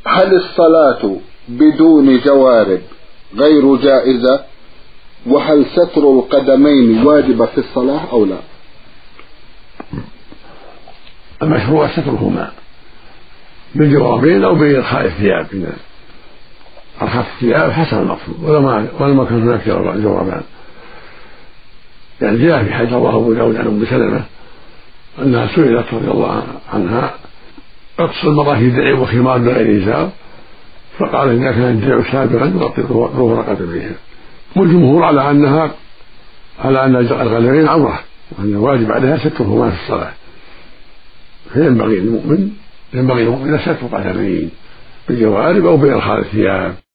هل الصلاة بدون جوارب غير جائزة؟ وهل ستر القدمين واجبة في الصلاة أو لا؟ المشروع سترهما بالجواربين أو بإدخال الثياب، إذا أرخص الثياب حسن المقصود، ولما كان هناك جوابان. يعني جاء في حديث رواه أبو داود عن أم سلمة أنها سئلت رضي الله عنها اقص المرأة في درع وخمار بغير إزار، فقال إذا كان الدرع سابغا يغطي ظهور قدميها. والجمهور على أن القدمين عورة وأن الواجب عليها سترهما في الصلاة، فينبغي المؤمن ستر القدمين بالجوارب أو بإدخال الثياب.